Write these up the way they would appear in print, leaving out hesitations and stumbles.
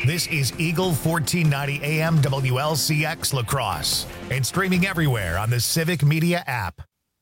This is Eagle 1490 AM WLCX La Crosse and streaming everywhere on the Civic Media app.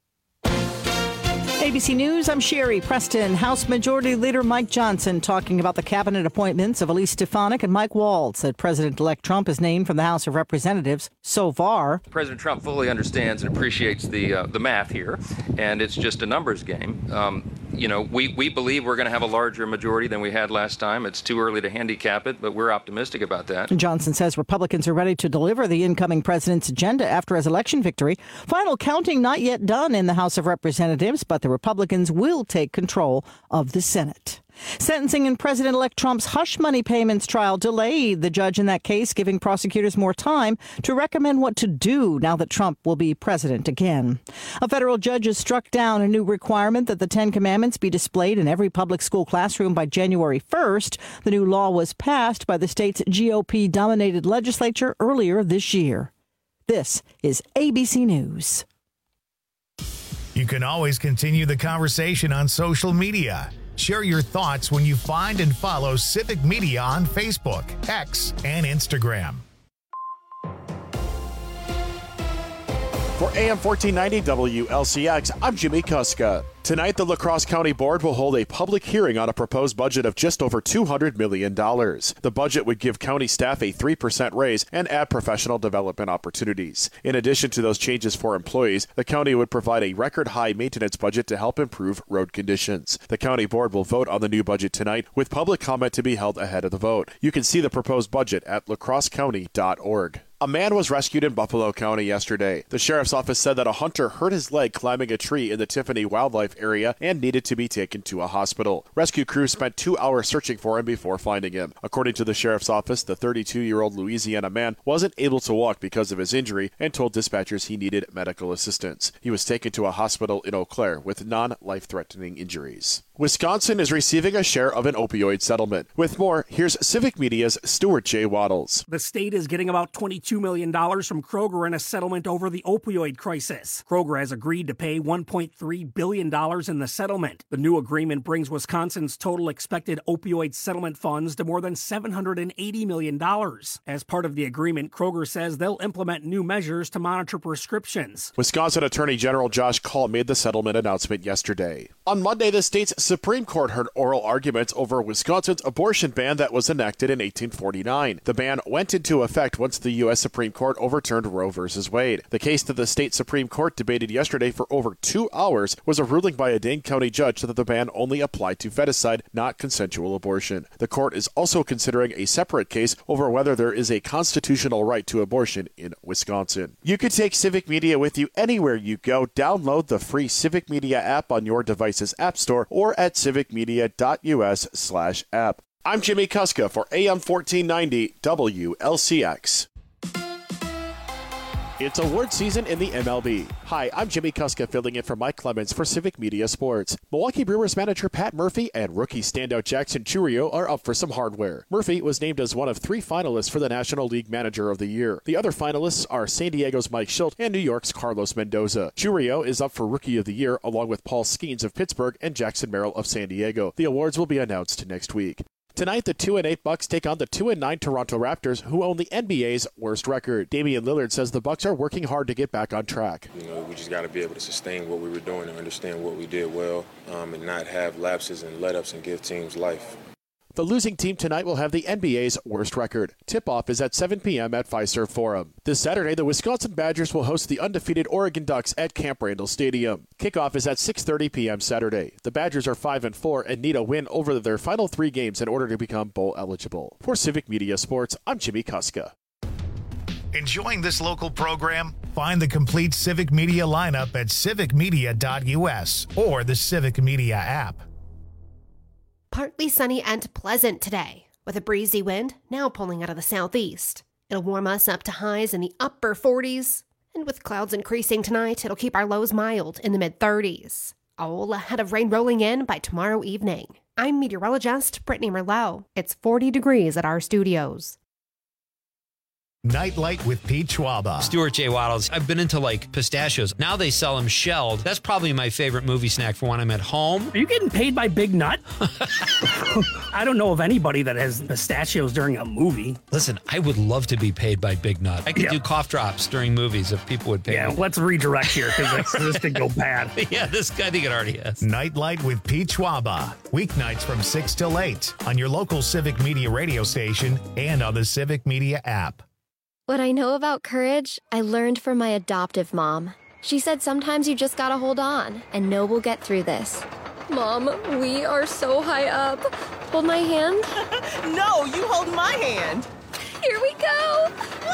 ABC News, I'm Sherry Preston. House Majority Leader Mike Johnson talking about the cabinet appointments of Elise Stefanik and Mike Waltz that President-elect Trump has named from the House of Representatives so far. President Trump fully understands and appreciates the math here, and it's just a numbers game. We believe we're going to have a larger majority than we had last time. It's too early to handicap it, but we're optimistic about that. Johnson says Republicans are ready to deliver the incoming president's agenda after his election victory. Final counting not yet done in the House of Representatives, but the Republicans will take control of the Senate. Sentencing in President-elect Trump's hush money payments trial delayed. The judge in that case giving prosecutors more time to recommend what to do now that Trump will be president again. A federal judge has struck down a new requirement that the Ten Commandments be displayed in every public school classroom by January 1st. The new law was passed by the state's GOP-dominated legislature earlier this year. This is ABC News. You can always continue the conversation on social media. Share your thoughts when you find and follow Civic Media on Facebook, X, and Instagram. For AM 1490 WLCX, I'm Jimmy Kuska. Tonight, the La Crosse County Board will hold a public hearing on a proposed budget of just over $200 million. The budget would give county staff a 3% raise and add professional development opportunities. In addition to those changes for employees, the county would provide a record-high maintenance budget to help improve road conditions. The county board will vote on the new budget tonight, with public comment to be held ahead of the vote. You can see the proposed budget at lacrossecounty.org. A man was rescued in Buffalo County yesterday. The sheriff's office said that a hunter hurt his leg climbing a tree in the Tiffany Wildlife area and needed to be taken to a hospital. Rescue crews spent 2 hours searching for him before finding him. According to the sheriff's office, the 32-year-old Louisiana man wasn't able to walk because of his injury and told dispatchers he needed medical assistance. He was taken to a hospital in Eau Claire with non-life-threatening injuries. Wisconsin is receiving a share of an opioid settlement. With more, here's Civic Media's Stuart J. Waddles. The state is getting about $22 million from Kroger in a settlement over the opioid crisis. Kroger has agreed to pay $1.3 billion in the settlement. The new agreement brings Wisconsin's total expected opioid settlement funds to more than $780 million. As part of the agreement, Kroger says they'll implement new measures to monitor prescriptions. Wisconsin Attorney General Josh Kaul made the settlement announcement yesterday. On Monday, the state's Supreme Court heard oral arguments over Wisconsin's abortion ban that was enacted in 1849. The ban went into effect once the U.S. Supreme Court overturned Roe v. Wade. The case that the state Supreme Court debated yesterday for over 2 hours was a ruling by a Dane County judge that the ban only applied to feticide, not consensual abortion. The court is also considering a separate case over whether there is a constitutional right to abortion in Wisconsin. You can take Civic Media with you anywhere you go. Download the free Civic Media app on your device's app store or at civicmedia.us/app. I'm Jimmy Kuska for AM 1490 WLCX. It's award season in the MLB. Hi, I'm Jimmy Kuska filling in for Mike Clemens for Civic Media Sports. Milwaukee Brewers manager Pat Murphy and rookie standout Jackson Chourio are up for some hardware. Murphy was named as one of 3 finalists for the National League Manager of the Year. The other finalists are San Diego's Mike Schilt and New York's Carlos Mendoza. Chourio is up for Rookie of the Year along with Paul Skeens of Pittsburgh and Jackson Merrill of San Diego. The awards will be announced next week. Tonight, the 2-8 Bucks take on the 2-9 Toronto Raptors, who own the NBA's worst record. Damian Lillard says the Bucks are working hard to get back on track. We just got to be able to sustain what we were doing and understand what we did well, and not have lapses and let-ups and give teams life. The losing team tonight will have the NBA's worst record. Tip-off is at 7 p.m. at Fiserv Forum. This Saturday, the Wisconsin Badgers will host the undefeated Oregon Ducks at Camp Randall Stadium. Kickoff is at 6:30 p.m. Saturday. The Badgers are 5-4 and need a win over their final 3 games in order to become bowl eligible. For Civic Media Sports, I'm Jimmy Kuska. Enjoying this local program? Find the complete Civic Media lineup at civicmedia.us or the Civic Media app. Partly sunny and pleasant today, with a breezy wind now pulling out of the southeast. It'll warm us up to highs in the upper 40s, and with clouds increasing tonight, it'll keep our lows mild in the mid-30s. All ahead of rain rolling in by tomorrow evening. I'm meteorologist Brittany Merlot. It's 40 degrees at our studios. Nightlight with Pete Schwaba. Stuart J. Waddles. I've been into like pistachios. Now they sell them shelled. That's probably my favorite movie snack for when I'm at home. Are you getting paid by Big Nut? I don't know of anybody that has pistachios during a movie. Listen, I would love to be paid by Big Nut. I could do cough drops during movies if people would pay me. Yeah, let's redirect here because this could go bad. Yeah, I think it already has. Nightlight with Pete Schwaba. Weeknights from 6 till 8 on your local Civic Media radio station and on the Civic Media app. What I know about courage, I learned from my adoptive mom. She said sometimes you just gotta hold on and know we'll get through this. Mom, we are so high up. Hold my hand. No, you hold my hand. Here we go.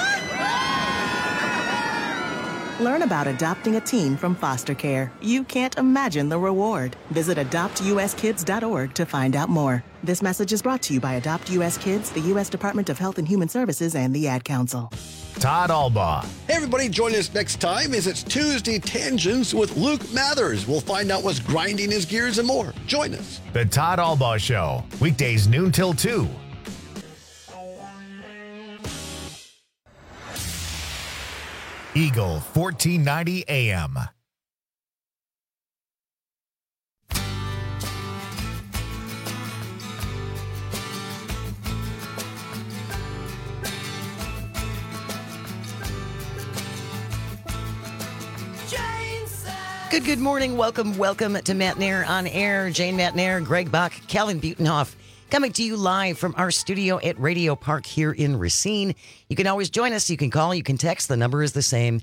Learn about adopting a teen from foster care. You can't imagine the reward. Visit adoptuskids.org to find out more. This message is brought to you by Adopt US Kids, the U.S. Department of Health and Human Services, and the Ad Council. Todd Albaugh. Hey, everybody, join us next time as it's Tuesday Tangents with Luke Mathers. We'll find out what's grinding his gears and more. Join us. The Todd Albaugh Show. Weekdays noon till 2. Eagle 1490 AM. Good morning. Welcome to Matt Nair on Air. Jane Matt Nair, Greg Bach, Calvin Butenhoff, coming to you live from our studio at Radio Park here in Racine. You can always join us. You can call, you can text. The number is the same,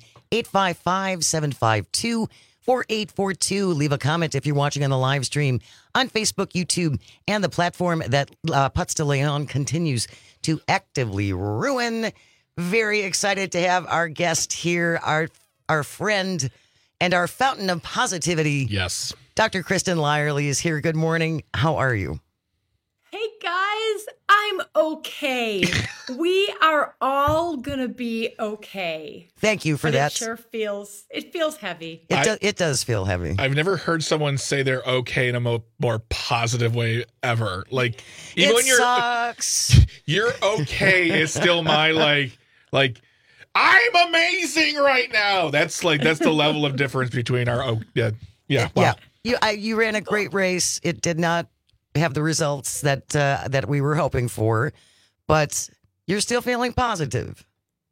855-752-4842. Leave a comment if you're watching on the live stream on Facebook, YouTube, and the platform that Putz de Leon continues to actively ruin. Very excited to have our guest here, our friend, and our fountain of positivity. Yes. Dr. Kristen Lyerly is here. Good morning. How are you? Hey, guys. I'm okay. We are all going to be okay. Thank you for that. It feels heavy. It does feel heavy. I've never heard someone say they're okay in a more positive way ever. Like, even when sucks. You're okay is still my like, I'm amazing right now. That's the level of difference between our wow. Yeah. You ran a great race. It did not have the results that we were hoping for, but you're still feeling positive.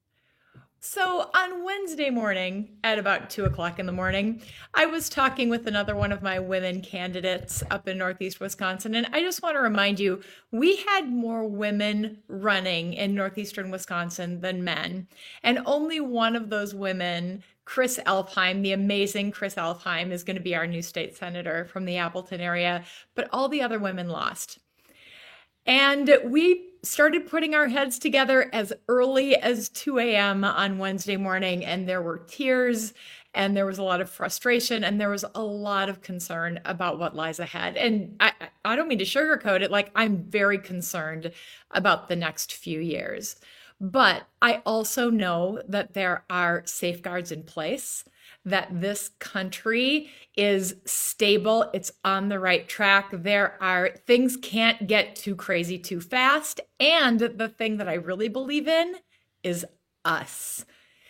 So on Wednesday morning at about 2:00 in the morning, I was talking with another one of my women candidates up in Northeast Wisconsin. And I just want to remind you, we had more women running in Northeastern Wisconsin than men. And only one of those women, Chris Elfheim, the amazing Chris Elfheim, is going to be our new state senator from the Appleton area. But all the other women lost. And we started putting our heads together as early as 2 a.m. on Wednesday morning, and there were tears, and there was a lot of frustration, and there was a lot of concern about what lies ahead. And I don't mean to sugarcoat it, like, I'm very concerned about the next few years. But I also know that there are safeguards in place, that this country is stable, it's on the right track. Things can't get too crazy too fast. And the thing that I really believe in is us.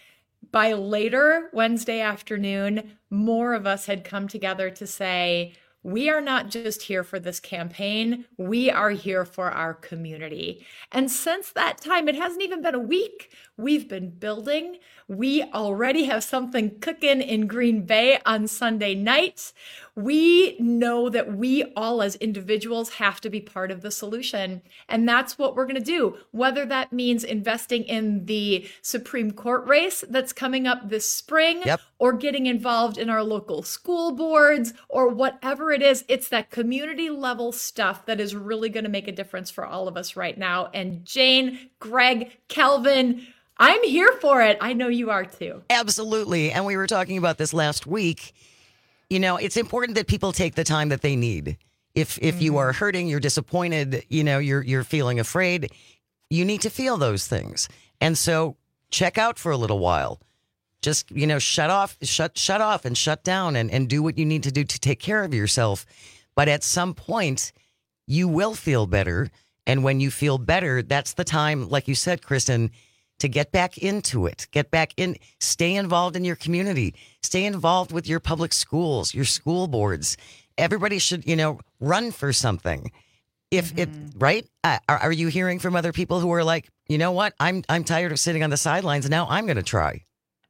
By later Wednesday afternoon, more of us had come together to say, we are not just here for this campaign, we are here for our community. And since that time, it hasn't even been a week, we've been building. We already have something cooking in Green Bay on Sunday night. We know that we all as individuals have to be part of the solution. And that's what we're going to do, whether that means investing in the Supreme Court race that's coming up this spring, or getting involved in our local school boards, or whatever it is. It's that community level stuff that is really going to make a difference for all of us right now. And Jane, Greg, Calvin, I'm here for it. I know you are too. Absolutely. And we were talking about this last week. You know, it's important that people take the time that they need. If you are hurting, you're disappointed, you're feeling afraid, you need to feel those things. And so check out for a little while. Just, shut off and shut down and do what you need to do to take care of yourself. But at some point, you will feel better. And when you feel better, that's the time, like you said, Kristen, to get back into it, stay involved in your community, stay involved with your public schools, your school boards. Everybody should, run for something. If it right, are you hearing from other people who are like, you know what, I'm tired of sitting on the sidelines. Now I'm going to try.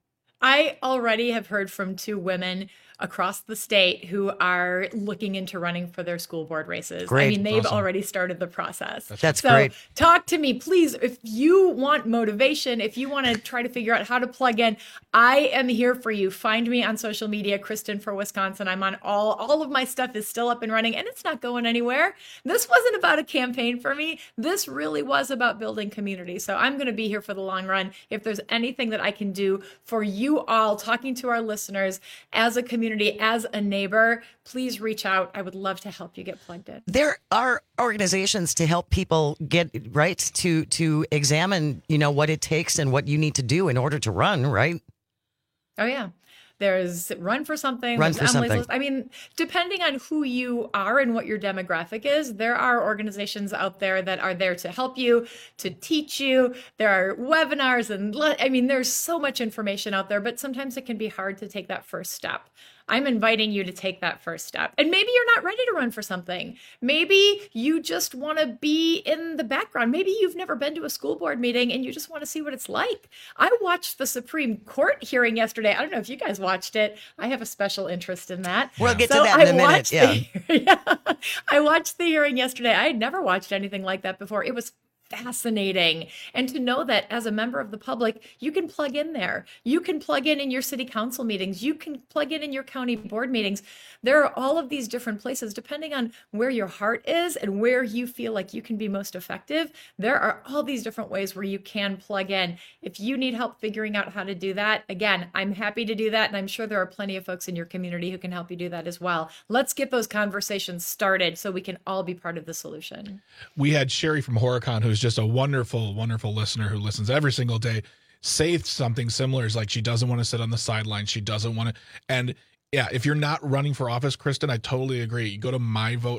I already have heard from 2 women across the state who are looking into running for their school board races. Great. I mean, they've Awesome. already started the process. That's so great. Talk to me, please. If you want motivation, if you want to try to figure out how to plug in, I am here for you. Find me on social media, Kristen for Wisconsin. I'm on all of my stuff is still up and running, and it's not going anywhere. This wasn't about a campaign for me. This really was about building community. So I'm going to be here for the long run. If there's anything that I can do for you all, talking to our listeners as a community, as a neighbor, please reach out. I would love to help you get plugged in. There are organizations to help people get right to examine, what it takes and what you need to do in order to run, right? Oh, yeah. There's Run for Something. Run there's for Emily's Something. List. I mean, depending on who you are and what your demographic is, there are organizations out there that are there to help you, to teach you. There are webinars there's so much information out there, but sometimes it can be hard to take that first step. I'm inviting you to take that first step. And maybe you're not ready to run for something. Maybe you just want to be in the background. Maybe you've never been to a school board meeting and you just want to see what it's like. I watched the Supreme Court hearing yesterday. I don't know if you guys watched it. I have a special interest in that. We'll get to that in a minute. Yeah. I watched the hearing yesterday. I had never watched anything like that before. It was fascinating. And to know that as a member of the public, you can plug in there. You can plug in your city council meetings. You can plug in your county board meetings. There are all of these different places, depending on where your heart is and where you feel like you can be most effective. There are all these different ways where you can plug in. If you need help figuring out how to do that, again, I'm happy to do that. And I'm sure there are plenty of folks in your community who can help you do that as well. Let's get those conversations started so we can all be part of the solution. We had Sherry from Horicon, who's just a wonderful, wonderful listener who listens every single day, say something similar. Is like, she doesn't want to sit on the sidelines. She doesn't want to. And yeah, if you're not running for office, Kristen, I totally agree. You go to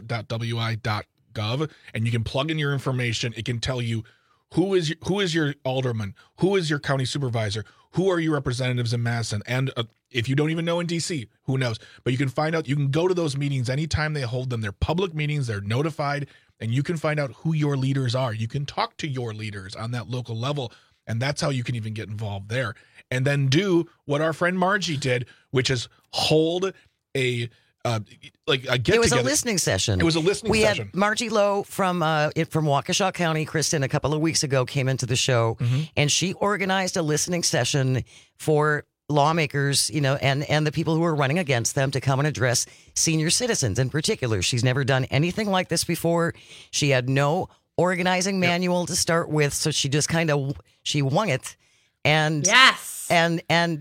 myvote.wi.gov and you can plug in your information. It can tell you who is your alderman, who is your county supervisor, who are your representatives in Madison, and if you don't even know in DC, who knows? But you can find out. You can go to those meetings anytime they hold them. They're public meetings. They're notified. And you can find out who your leaders are. You can talk to your leaders on that local level, and that's how you can even get involved there. And then do what our friend Margie did, which is hold a get-together. It was a listening session. It was a listening session. We had Margie Lowe from Waukesha County, Kristen, a couple of weeks ago came into the show, and she organized a listening session for lawmakers, and the people who are running against them to come and address senior citizens in particular. She's never done anything like this before. She had no organizing manual to start with, so she just she wung it. And yes, and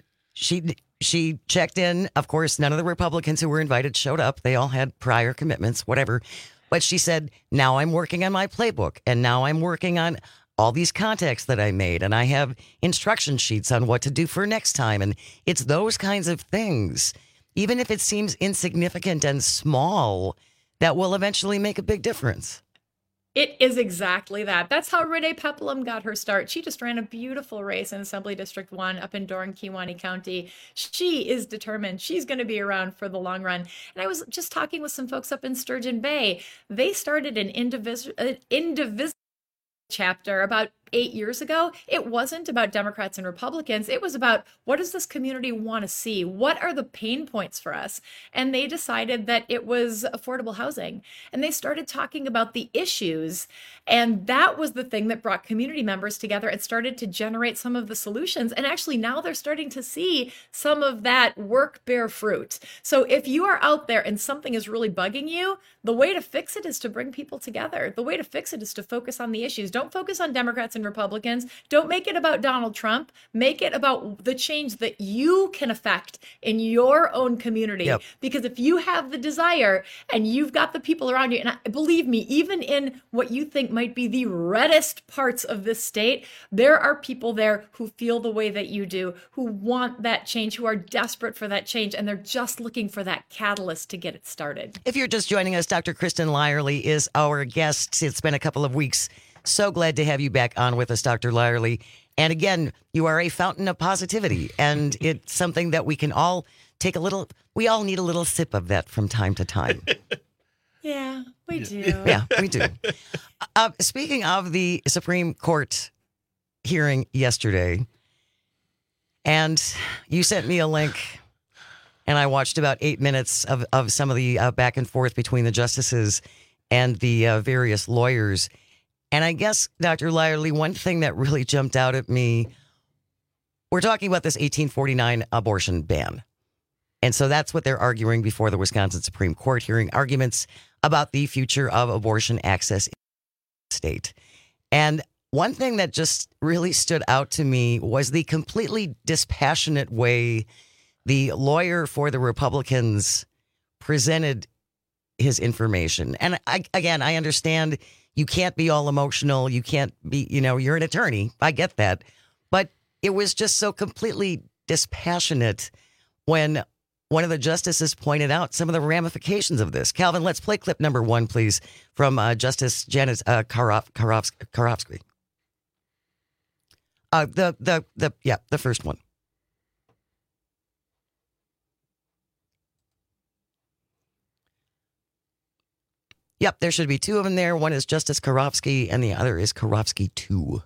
she checked in. Of course, none of the Republicans who were invited showed up. They all had prior commitments, whatever. But she said, now I'm working on my playbook, and now I'm working on all these contacts that I made, and I have instruction sheets on what to do for next time. And it's those kinds of things, even if it seems insignificant and small, that will eventually make a big difference. It is exactly that. That's how Renee Peplum got her start. She just ran a beautiful race in Assembly District 1 up in Doran-Kewaunee County. She is determined. She's going to be around for the long run. And I was just talking with some folks up in Sturgeon Bay. They started an indivisible chapter about 8 years ago. It wasn't about Democrats and Republicans. It was about, what does this community want to see? What are the pain points for us? And they decided that it was affordable housing. And they started talking about the issues. And that was the thing that brought community members together and started to generate some of the solutions. And actually now they're starting to see some of that work bear fruit. So if you are out there and something is really bugging you, the way to fix it is to bring people together. The way to fix it is to focus on the issues. Don't focus on Democrats and Republicans. Don't make it about Donald Trump. Make it about the change that you can affect in your own community. Yep. Because if you have the desire and you've got the people around you, and believe me, even in what you think might be the reddest parts of this state, there are people there who feel the way that you do, who want that change, who are desperate for that change, and they're just looking for that catalyst to get it started. If you're just joining us, Dr. Kristen Lyerly is our guest. It's been a couple of weeks. So glad to have you back on with us, Dr. Lyerly. And again, you are a fountain of positivity, and it's something that we can all we all need a little sip of that from time to time. Yeah, we do. Yeah, we do. Speaking of the Supreme Court hearing yesterday, and you sent me a link, and I watched about 8 minutes of some of the back and forth between the justices and the various lawyers. And I guess, Dr. Lyerly, one thing that really jumped out at me, we're talking about this 1849 abortion ban. And so that's what they're arguing before the Wisconsin Supreme Court, hearing arguments about the future of abortion access in the state. And one thing that just really stood out to me was the completely dispassionate way the lawyer for the Republicans presented his information. And I understand you can't be all emotional. You can't be, you're an attorney. I get that. But it was just so completely dispassionate when one of the justices pointed out some of the ramifications of this. Calvin, let's play clip number 1, please, from Justice Janet Karofsky. The first one. Yep, there should be 2 of them there. One is Justice Karofsky, and the other is Karofsky 2.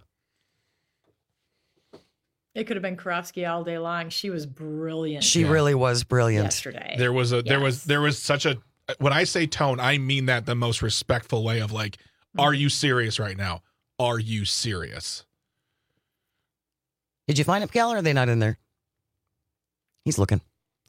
It could have been Karofsky all day long. She was brilliant. She really was brilliant yesterday. There was such a, when I say tone, I mean that the most respectful way of like, are you serious right now? Are you serious? Did you find him, Cal, or are they not in there? He's looking.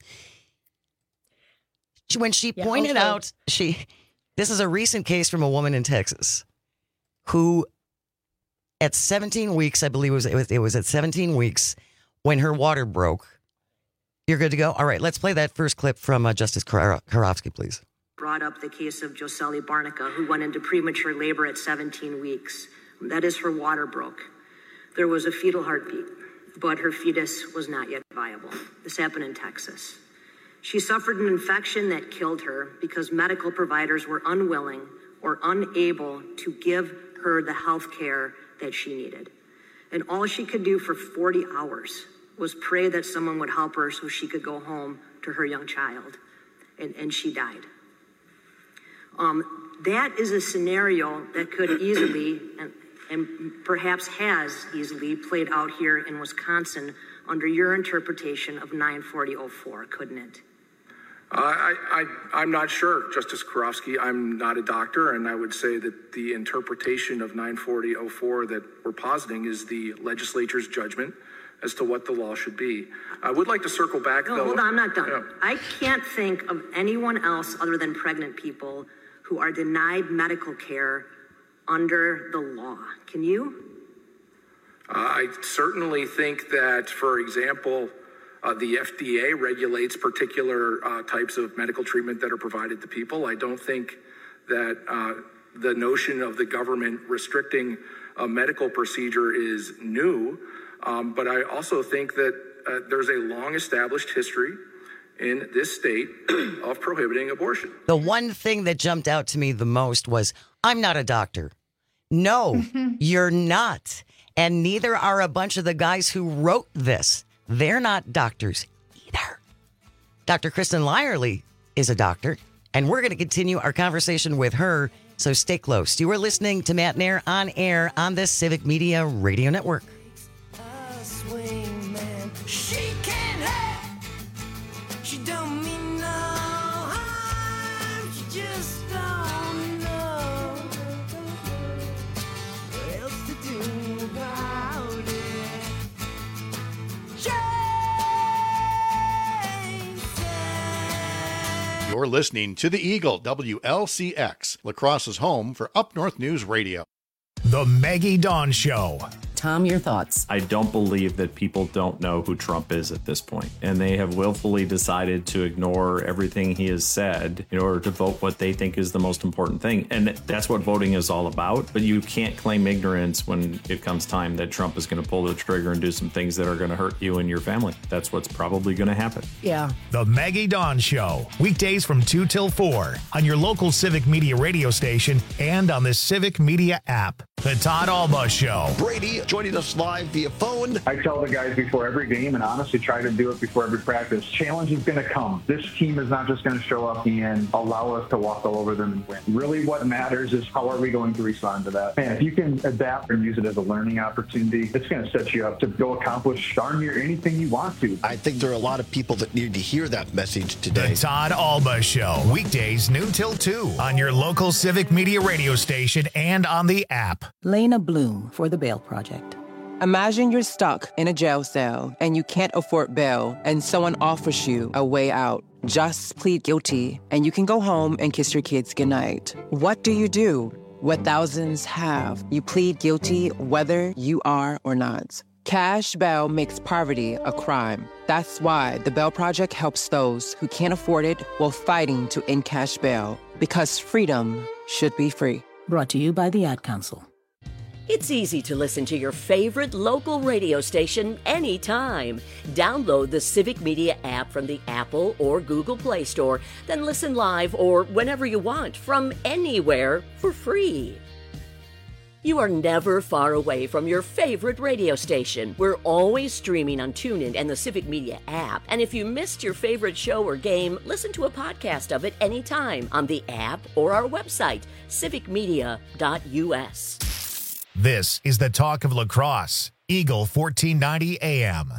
When she pointed out, this is a recent case from a woman in Texas who, at 17 weeks, I believe it was at 17 weeks when her water broke. You're good to go? All right, let's play that first clip from Justice Karofsky, please. Brought up the case of Josely Barnica, who went into premature labor at 17 weeks. That is, her water broke. There was a fetal heartbeat, but her fetus was not yet viable. This happened in Texas. She suffered an infection that killed her because medical providers were unwilling or unable to give her the health care that she needed. And all she could do for 40 hours was pray that someone would help her so she could go home to her young child. And she died. That is a scenario that could easily, and perhaps has easily, played out here in Wisconsin under your interpretation of 940.04, couldn't it? I'm not sure, Justice Karofsky. I'm not a doctor, and I would say that the interpretation of 940.04 that we're positing is the legislature's judgment as to what the law should be. I would like to circle back, though. Hold on, I'm not done. Yeah. I can't think of anyone else other than pregnant people who are denied medical care under the law. Can you? I certainly think that, for example, the FDA regulates particular types of medical treatment that are provided to people. I don't think that the notion of the government restricting a medical procedure is new, but I also think that there's a long-established history in this state of prohibiting abortion. The one thing that jumped out to me the most was, I'm not a doctor. No, you're not. And neither are a bunch of the guys who wrote this. They're not doctors either. Dr. Kristen Lyerly is a doctor, and we're going to continue our conversation with her, so stay close. You are listening to Matt Nair on air on the Civic Media Radio Network. You're listening to The Eagle, WLCX, La Crosse's home for Up North News Radio. The Maggie Dawn Show. Tom, your thoughts? I don't believe that people don't know who Trump is at this point, and they have willfully decided to ignore everything he has said in order to vote what they think is the most important thing. And that's what voting is all about. But you can't claim ignorance when it comes time that Trump is going to pull the trigger and do some things that are going to hurt you and your family. That's what's probably going to happen. Yeah. The Maggie Dawn Show. Weekdays from 2 till 4 on your local Civic Media radio station and on the Civic Media app. The Todd Alba Show. Brady joining us live via phone. I tell the guys before every game, and honestly try to do it before every practice, challenge is going to come. This team is not just going to show up and allow us to walk all over them and win. Really what matters is how are we going to respond to that. And if you can adapt and use it as a learning opportunity, it's going to set you up to go accomplish darn near anything you want to. I think there are a lot of people that need to hear that message today. The Todd Alba Show, weekdays noon till 2 on your local Civic Media radio station and on the app. Lena Bloom for the Bail Project. Imagine you're stuck in a jail cell and you can't afford bail and someone offers you a way out. Just plead guilty and you can go home and kiss your kids goodnight. What do? What thousands have. You plead guilty whether you are or not. Cash bail makes poverty a crime. That's why the Bail Project helps those who can't afford it while fighting to end cash bail. Because freedom should be free. Brought to you by the Ad Council. It's easy to listen to your favorite local radio station anytime. Download the Civic Media app from the Apple or Google Play Store, then listen live or whenever you want from anywhere for free. You are never far away from your favorite radio station. We're always streaming on TuneIn and the Civic Media app. And if you missed your favorite show or game, listen to a podcast of it anytime on the app or our website, civicmedia.us. This is the Talk of Lacrosse, Eagle 1490 AM.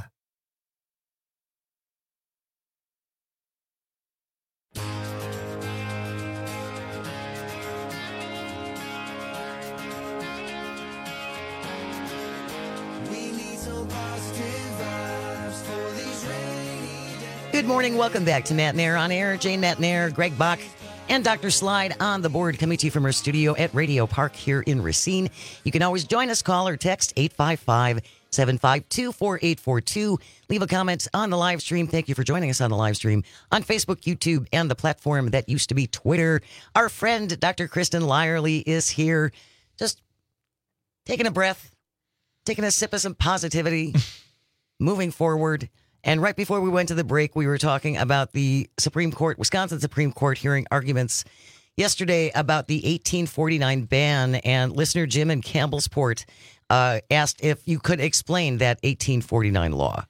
Good morning. Welcome back to Matt Nair on Air. Jane Matt Nair, Greg Bach, and Dr. Slide on the board, coming to you from our studio at Radio Park here in Racine. You can always join us. Call or text 855-752-4842. Leave a comment on the live stream. Thank you for joining us on the live stream on Facebook, YouTube, and the platform that used to be Twitter. Our friend, Dr. Kristen Lyerly, is here. Just taking a breath, taking a sip of some positivity, moving forward. And right before we went to the break, we were talking about the Supreme Court, Wisconsin Supreme Court hearing arguments yesterday about the 1849 ban. And listener Jim in Campbellsport asked if you could explain that 1849 law.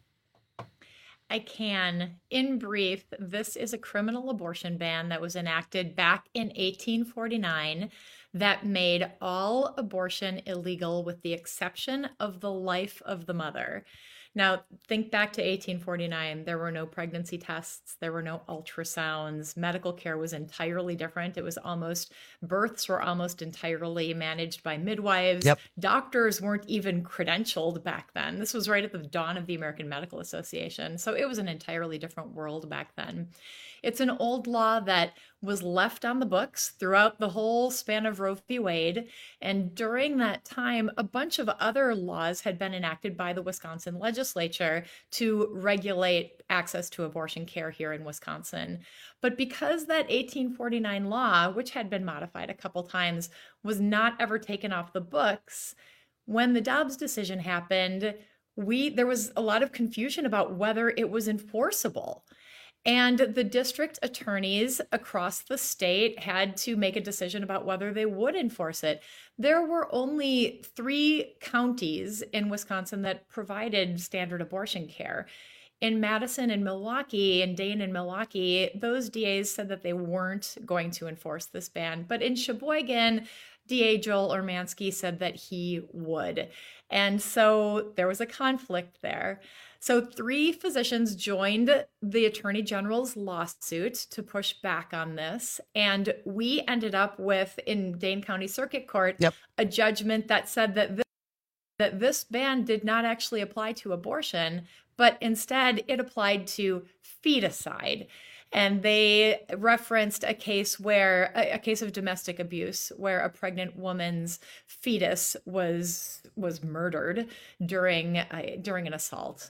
I can. In brief, this is a criminal abortion ban that was enacted back in 1849 that made all abortion illegal with the exception of the life of the mother. Now, think back to 1849. There were no pregnancy tests. There were no ultrasounds. Medical care was entirely different. Births were almost entirely managed by midwives. Yep. Doctors weren't even credentialed back then. This was right at the dawn of the American Medical Association. So it was an entirely different world back then. It's an old law that was left on the books throughout the whole span of Roe v. Wade. And during that time, a bunch of other laws had been enacted by the Wisconsin legislature to regulate access to abortion care here in Wisconsin. But because that 1849 law, which had been modified a couple times, was not ever taken off the books, when the Dobbs decision happened, there was a lot of confusion about whether it was enforceable. And the district attorneys across the state had to make a decision about whether they would enforce it. There were only 3 counties in Wisconsin that provided standard abortion care. In Madison and Milwaukee, and Dane and Milwaukee, those DAs said that they weren't going to enforce this ban. But in Sheboygan, DA Joel Urmanski said that he would. And so there was a conflict there. So 3 physicians joined the Attorney General's lawsuit to push back on this. And we ended up with, in Dane County Circuit Court, a judgment that said that this ban did not actually apply to abortion, but instead it applied to feticide. And they referenced a case of domestic abuse where a pregnant woman's fetus was murdered during an assault.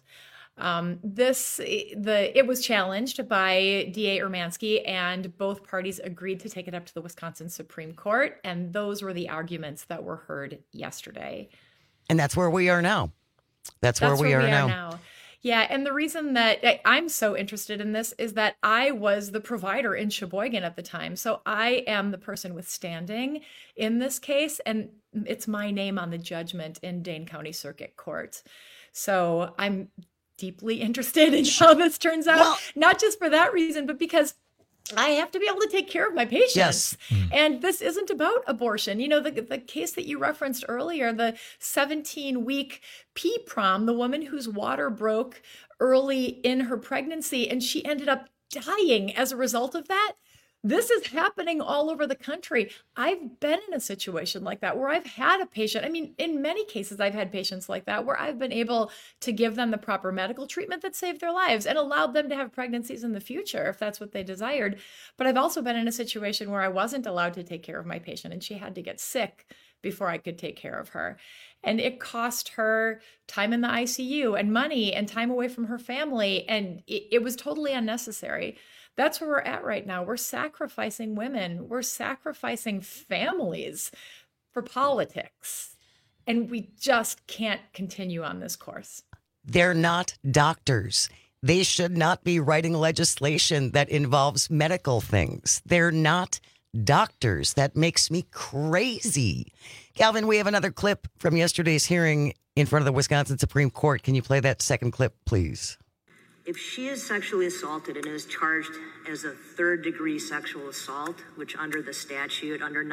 It was challenged by DA Urmanski, and both parties agreed to take it up to the Wisconsin Supreme Court. And those were the arguments that were heard yesterday. And that's where we are now. That's where we are now. Yeah, and the reason that I'm so interested in this is that I was the provider in Sheboygan at the time. So I am the person withstanding in this case, and it's my name on the judgment in Dane County Circuit Court. So I'm deeply interested in how this turns out, not just for that reason, but because I have to be able to take care of my patients. Yes. And this isn't about abortion. You know, the case that you referenced earlier, the 17-week P-prom, the woman whose water broke early in her pregnancy, and she ended up dying as a result of that. This is happening all over the country. I've been in a situation like that where I've had a patient. I mean, in many cases, I've had patients like that where I've been able to give them the proper medical treatment that saved their lives and allowed them to have pregnancies in the future if that's what they desired. But I've also been in a situation where I wasn't allowed to take care of my patient and she had to get sick before I could take care of her. And it cost her time in the ICU and money and time away from her family. And it was totally unnecessary. That's where we're at right now. We're sacrificing women. We're sacrificing families for politics. And we just can't continue on this course. They're not doctors. They should not be writing legislation that involves medical things. They're not doctors. That makes me crazy. Calvin, we have another clip from yesterday's hearing in front of the Wisconsin Supreme Court. Can you play that second clip, please? If she is sexually assaulted and is charged as a third-degree sexual assault, which under the statute, under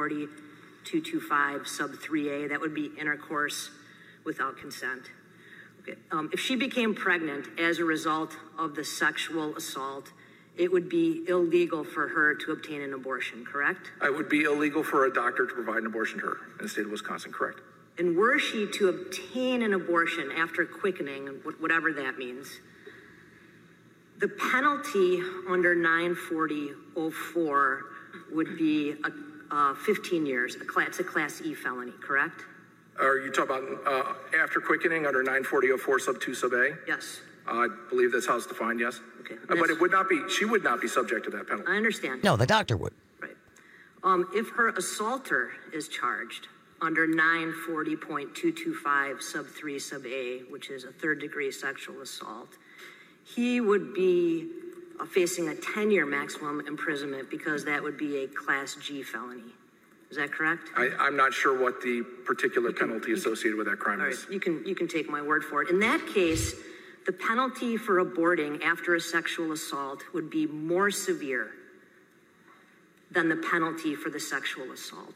940-225 sub 3A, that would be intercourse without consent. Okay. If she became pregnant as a result of the sexual assault, it would be illegal for her to obtain an abortion, correct? It would be illegal for a doctor to provide an abortion to her in the state of Wisconsin, correct? And were she to obtain an abortion after quickening, whatever that means, the penalty under 940-04 would be 15 years. It's a Class E felony, correct? Are you talking about after quickening under 940-04 sub 2 sub A? Yes. I believe that's how it's defined, yes. Okay. But it would not be, she would not be subject to that penalty. I understand. No, the doctor would. Right. If her assaulter is charged under 940.225 sub 3 sub A, which is a third-degree sexual assault, he would be facing a 10-year maximum imprisonment because that would be a Class G felony. Is that correct? I'm not sure what the particular penalty associated with that crime is. You can take my word for it. In that case, the penalty for aborting after a sexual assault would be more severe than the penalty for the sexual assault.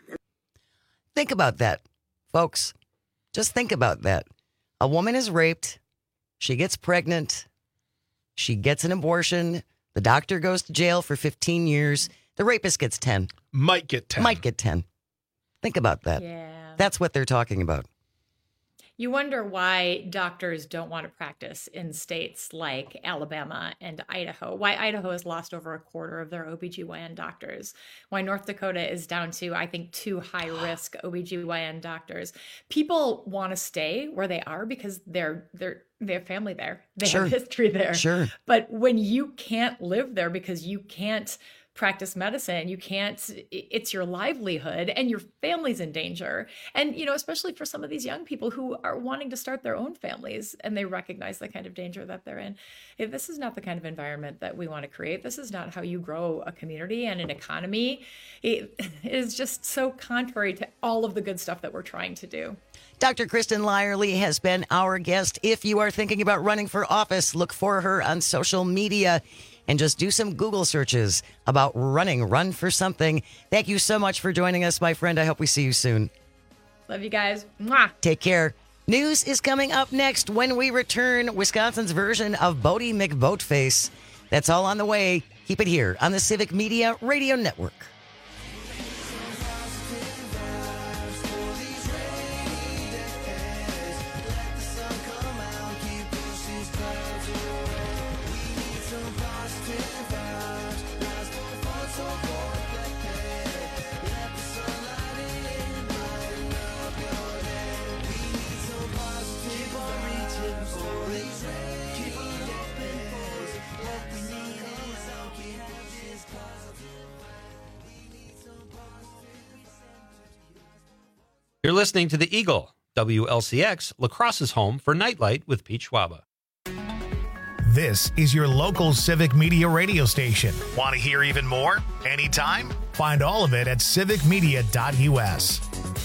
Think about that, folks. Just think about that. A woman is raped. She gets pregnant. She gets an abortion. The doctor goes to jail for 15 years. The rapist gets 10. Might get 10. Might get 10. Think about that. Yeah. That's what they're talking about. You wonder why doctors don't want to practice in states like Alabama and Idaho, why Idaho has lost over a quarter of their OBGYN doctors, why North Dakota is down to, I think, 2 high-risk OBGYN doctors. People want to stay where they are because they have family there. They have history there. Sure. But when you can't live there because you can't practice medicine, you can't, it's your livelihood and your family's in danger. And, you know, especially for some of these young people who are wanting to start their own families and they recognize the kind of danger that they're in. This is not the kind of environment that we want to create. This is not how you grow a community and an economy. It is just so contrary to all of the good stuff that we're trying to do. Dr. Kristen Lyerly has been our guest. If you are thinking about running for office, look for her on social media and just do some Google searches about running. Run for something. Thank you so much for joining us, my friend. I hope we see you soon. Love you guys. Mwah. Take care. News is coming up next when we return. Wisconsin's version of Bodie McBoatface. That's all on the way. Keep it here on the Civic Media Radio Network. You're listening to The Eagle, WLCX, La Crosse's home for Nightlight with Pete Schwaba. This is your local Civic Media radio station. Want to hear even more? Anytime? Find all of it at civicmedia.us.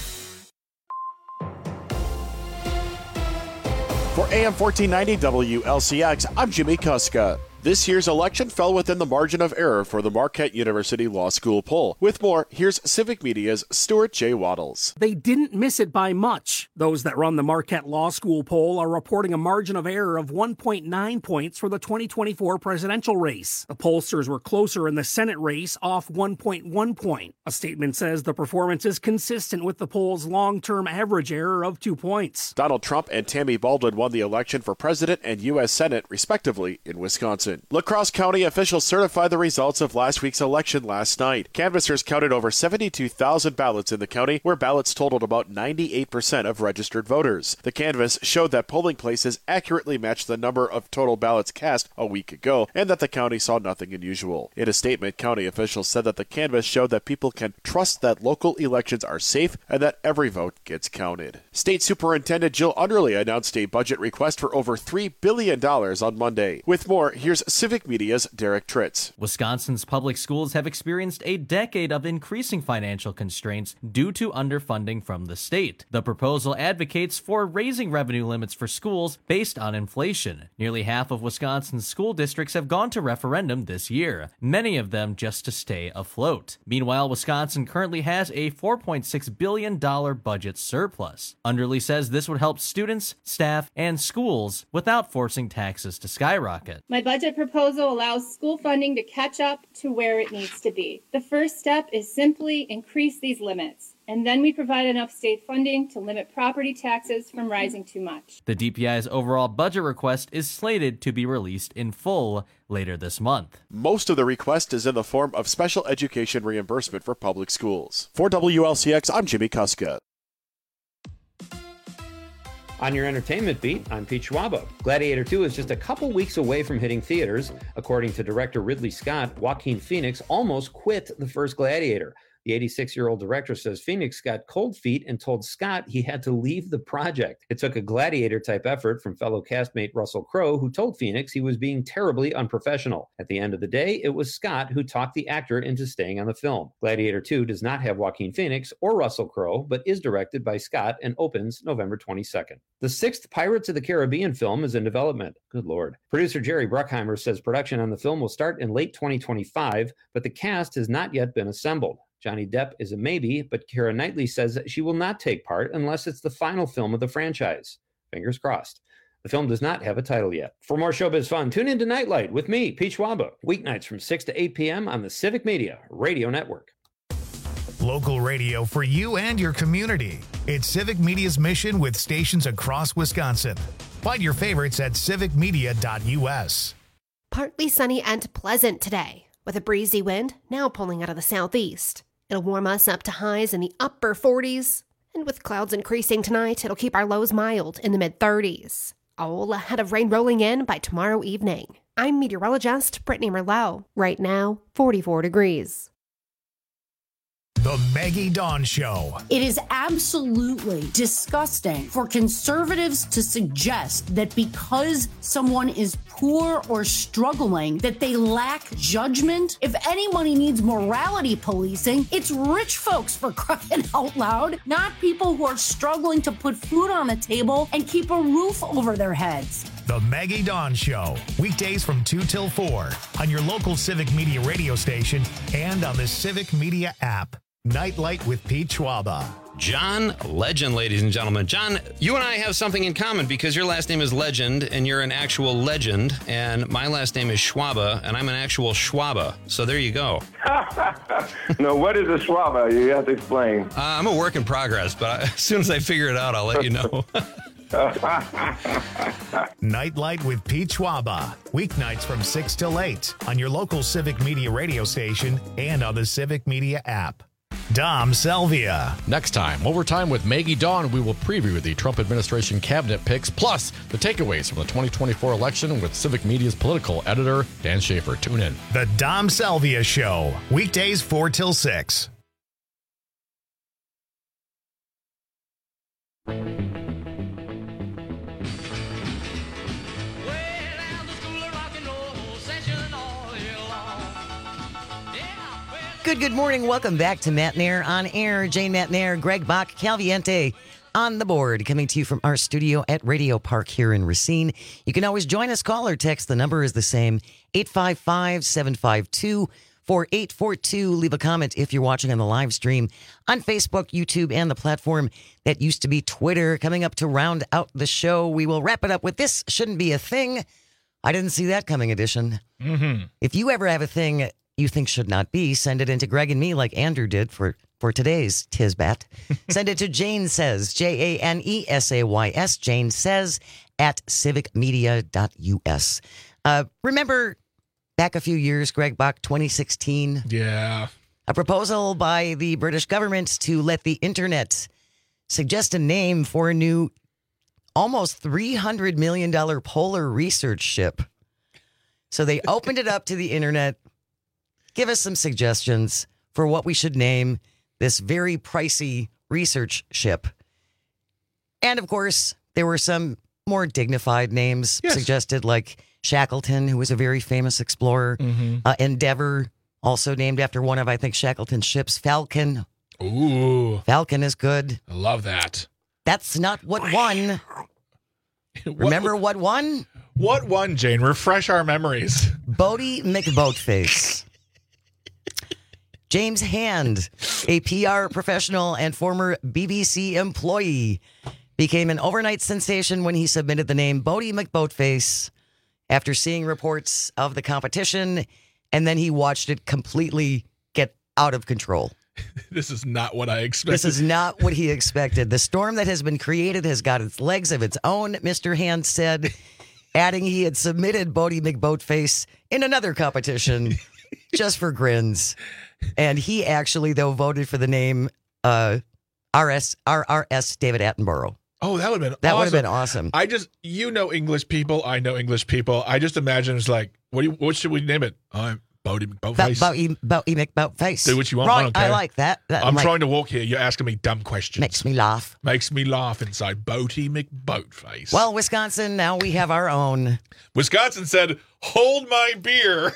For AM 1490 WLCX, I'm Jimmy Kuska. This year's election fell within the margin of error for the Marquette University Law School poll. With more, here's Civic Media's Stuart J. Waddles. They didn't miss it by much. Those that run the Marquette Law School poll are reporting a margin of error of 1.9 points for the 2024 presidential race. The pollsters were closer in the Senate race, off 1.1 point. A statement says the performance is consistent with the poll's long-term average error of 2 points. Donald Trump and Tammy Baldwin won the election for president and U.S. Senate, respectively, in Wisconsin. La Crosse County officials certified the results of last week's election last night. Canvassers counted over 72,000 ballots in the county, where ballots totaled about 98% of registered voters. The canvass showed that polling places accurately matched the number of total ballots cast a week ago, and that the county saw nothing unusual. In a statement, county officials said that the canvass showed that people can trust that local elections are safe and that every vote gets counted. State Superintendent Jill Underly announced a budget request for over $3 billion on Monday. With more, here's Civic Media's Derek Tritz. Wisconsin's public schools have experienced a decade of increasing financial constraints due to underfunding from the state. The proposal advocates for raising revenue limits for schools based on inflation. Nearly half of Wisconsin's school districts have gone to referendum this year, many of them just to stay afloat. Meanwhile, Wisconsin currently has a $4.6 billion budget surplus. Underly says this would help students, staff, and schools without forcing taxes to skyrocket. My budget proposal allows school funding to catch up to where it needs to be. The first step is simply increase these limits, and then we provide enough state funding to limit property taxes from rising too much. The DPI's overall budget request is slated to be released in full later this month. Most of the request is in the form of special education reimbursement for public schools. For WLCX, I'm Jimmy Kuska. On your entertainment beat, I'm Pete Schwaba. Gladiator 2 is just a couple weeks away from hitting theaters. According to director Ridley Scott, Joaquin Phoenix almost quit the first Gladiator. The 86-year-old director says Phoenix got cold feet and told Scott he had to leave the project. It took a Gladiator-type effort from fellow castmate Russell Crowe, who told Phoenix he was being terribly unprofessional. At the end of the day, it was Scott who talked the actor into staying on the film. Gladiator 2 does not have Joaquin Phoenix or Russell Crowe, but is directed by Scott and opens November 22nd. The sixth Pirates of the Caribbean film is in development. Good Lord. Producer Jerry Bruckheimer says production on the film will start in late 2025, but the cast has not yet been assembled. Johnny Depp is a maybe, but Keira Knightley says that she will not take part unless it's the final film of the franchise. Fingers crossed. The film does not have a title yet. For more showbiz fun, tune in to Nightlight with me, Pete Schwaba, weeknights from 6 to 8 p.m. on the Civic Media Radio Network. Local radio for you and your community. It's Civic Media's mission with stations across Wisconsin. Find your favorites at civicmedia.us. Partly sunny and pleasant today, with a breezy wind now pulling out of the southeast. It'll warm us up to highs in the upper 40s, and with clouds increasing tonight, it'll keep our lows mild in the mid-30s. All ahead of rain rolling in by tomorrow evening. I'm meteorologist Brittany Merlot. Right now, 44 degrees. The Maggie Dawn Show. It is absolutely disgusting for conservatives to suggest that because someone is poor or struggling, that they lack judgment. If anybody needs morality policing, it's rich folks, for crying out loud, not people who are struggling to put food on the table and keep a roof over their heads. The Maggie Dawn Show, weekdays from 2 till 4 on your local Civic Media radio station and on the Civic Media app. Nightlight with Pete Schwaba. John Legend, ladies and gentlemen. John, you and I have something in common because your last name is Legend and you're an actual legend, and my last name is Schwaba and I'm an actual Schwaba. So there you go. No, what is a Schwaba? You have to explain. I'm a work in progress, but as soon as I figure it out, I'll let you know. Nightlight with Pete Schwaba. Weeknights from 6 till 8 on your local Civic Media radio station and on the Civic Media app. Dom Selvia. Next time, Overtime with Maggie Dawn, we will preview the Trump administration cabinet picks, plus the takeaways from the 2024 election with Civic Media's political editor, Dan Schaefer. Tune in. The Dom Selvia Show. Weekdays 4 till 6. Good morning. Welcome back to Matt Nair on Air. Jane Matt Nair, Greg Bach, Calviente on the board, coming to you from our studio at Radio Park here in Racine. You can always join us, call or text. The number is the same, 855-752-4842. Leave a comment if you're watching on the live stream on Facebook, YouTube, and the platform that used to be Twitter. Coming up to round out the show, we will wrap it up with This Shouldn't Be a Thing. I didn't see that coming edition. Mm-hmm. If you ever have a thing you think should not be, send it into Greg and me like Andrew did for today's Tisbat. Send it to Jane Says, JaneSays, Jane Says at civicmedia.us. Remember back a few years, Greg Bach, 2016? Yeah. A proposal by the British government to let the internet suggest a name for a new almost $300 million polar research ship. So they opened it up to the internet. Give us some suggestions for what we should name this very pricey research ship. And of course, there were some more dignified names suggested, like Shackleton, who was a very famous explorer. Endeavour, also named after one of, I think, Shackleton's ships. Falcon. Ooh. Falcon is good. I love that. That's not what won. Remember what won? What won, Jane? Refresh our memories. Bodie McBoatface. James Hand, a PR professional and former BBC employee, became an overnight sensation when he submitted the name Bodie McBoatface after seeing reports of the competition, and then he watched it completely get out of control. This is not what I expected. This is not what he expected. The storm that has been created has got its legs of its own, Mr. Hand said, adding he had submitted Bodie McBoatface in another competition just for grins. And he actually, though, voted for the name RRS David Attenborough. Oh, that would have been That awesome. would have been awesome. I just, English people. I know English people. I just imagine it's like, what should we name it? Bodie McBoatface. Bodie McBoatface. Do what you want. Right, Okay. I like that. I'm trying to walk here. You're asking me dumb questions. Makes me laugh. Makes me laugh inside. Bodie McBoatface. Well, Wisconsin, now we have our own. Wisconsin said, hold my beer.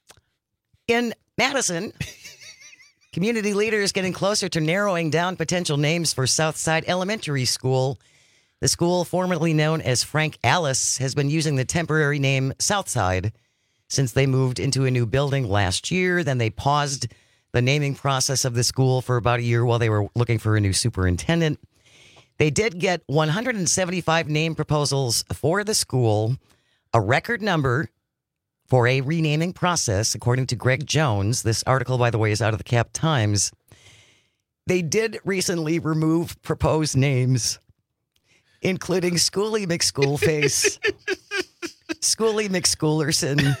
In Madison, community leaders getting closer to narrowing down potential names for Southside Elementary School. The school, formerly known as Frank Alice, has been using the temporary name Southside since they moved into a new building last year. Then they paused the naming process of the school for about a year while they were looking for a new superintendent. They did get 175 name proposals for the school, a record number for a renaming process, according to Greg Jones. This article, by the way, is out of the Cap Times. They did recently remove proposed names, including Schoolie McSchoolface, Schoolie McSchoolerson,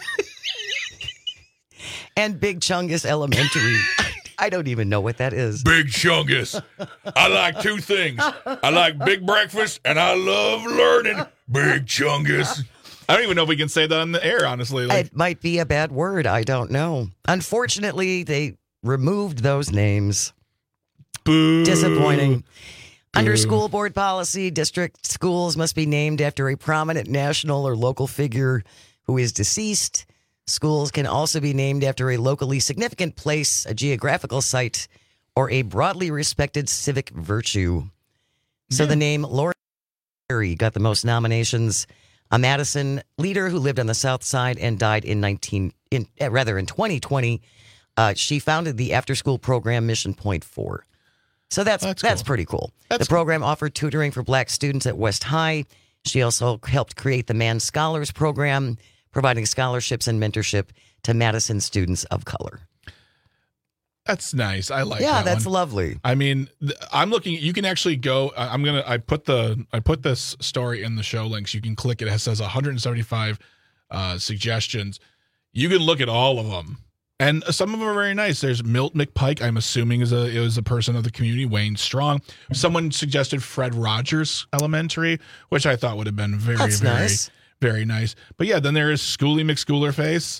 and Big Chungus Elementary. I don't even know what that is. Big Chungus. I like two things. I like big breakfast, and I love learning. Big Chungus. I don't even know if we can say that on the air, honestly. It might be a bad word. I don't know. Unfortunately, they removed those names. Boo. Disappointing. Under school board policy, district schools must be named after a prominent national or local figure who is deceased. Schools can also be named after a locally significant place, a geographical site, or a broadly respected civic virtue. So the name Laura got the most nominations. A Madison leader who lived on the South Side and died in 2020. She founded the after-school program Mission Point 4. So that's pretty cool. The program offered tutoring for black students at West High. She also helped create the Man Scholars program, providing scholarships and mentorship to Madison students of color. That's nice. I like that. Yeah, that's one. lovely. I mean, I'm looking. You can actually go. I put this story in the show links. You can click it. It says 175 suggestions. You can look at all of them, and some of them are very nice. There's Milt McPike. I'm assuming is a person of the community. Wayne Strong. Someone suggested Fred Rogers Elementary, which I thought would have been very nice. Very nice. But yeah, then there is Schoolie McSchoolerface.